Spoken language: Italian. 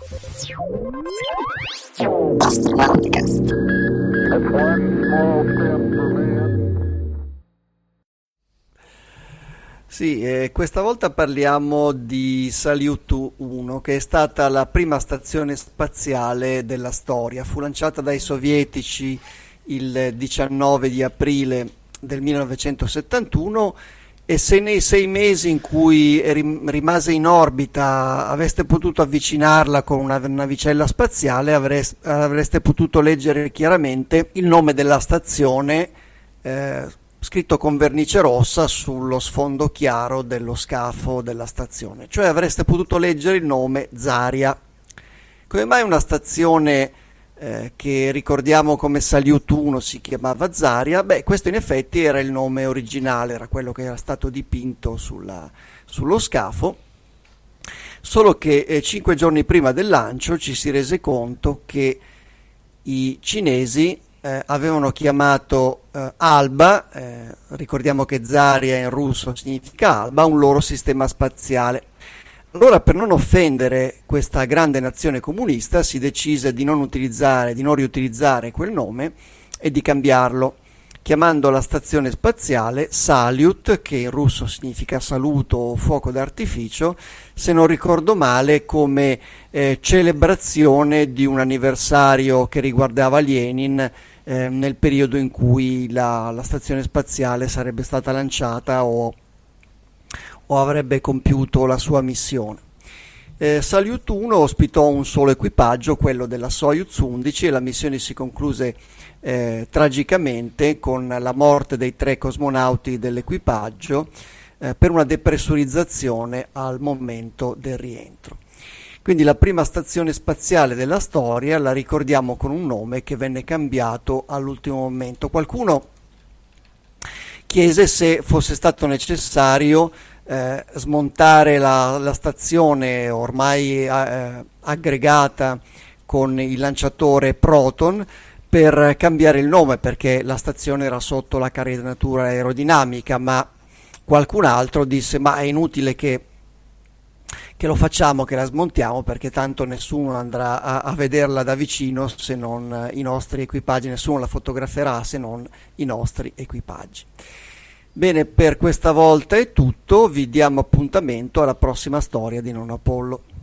Astronauticast. Sì, questa volta parliamo di Salyut 1, che è stata la prima stazione spaziale della storia. Fu lanciata dai sovietici il 19 di aprile del 1971 e se nei 6 mesi in cui rimase in orbita aveste potuto avvicinarla con una navicella spaziale, avreste potuto leggere chiaramente il nome della stazione scritto con vernice rossa sullo sfondo chiaro dello scafo della stazione, cioè avreste potuto leggere il nome Zarya. Come mai una stazione che ricordiamo come Salyut 1 si chiamava Zarya? Beh, questo in effetti era il nome originale, era quello che era stato dipinto sullo scafo, solo che 5 giorni prima del lancio ci si rese conto che i cinesi avevano chiamato Alba, ricordiamo che Zarya in russo significa Alba, un loro sistema spaziale. Allora, per non offendere questa grande nazione comunista, si decise di non riutilizzare quel nome e di cambiarlo, chiamando la stazione spaziale Salyut, che in russo significa saluto o fuoco d'artificio, se non ricordo male, come celebrazione di un anniversario che riguardava Lenin nel periodo in cui la stazione spaziale sarebbe stata lanciata o avrebbe compiuto la sua missione. Salyut 1 ospitò un solo equipaggio, quello della Soyuz 11, e la missione si concluse tragicamente con la morte dei 3 cosmonauti dell'equipaggio per una depressurizzazione al momento del rientro. Quindi la prima stazione spaziale della storia la ricordiamo con un nome che venne cambiato all'ultimo momento. Qualcuno chiese se fosse stato necessario smontare la stazione ormai aggregata con il lanciatore Proton per cambiare il nome, perché la stazione era sotto la carenatura aerodinamica, ma qualcun altro disse: ma è inutile che lo facciamo, che la smontiamo, perché tanto nessuno andrà a vederla da vicino se non i nostri equipaggi, nessuno la fotograferà se non i nostri equipaggi. Bene, per questa volta è tutto, vi diamo appuntamento alla prossima storia di Nonno Apollo.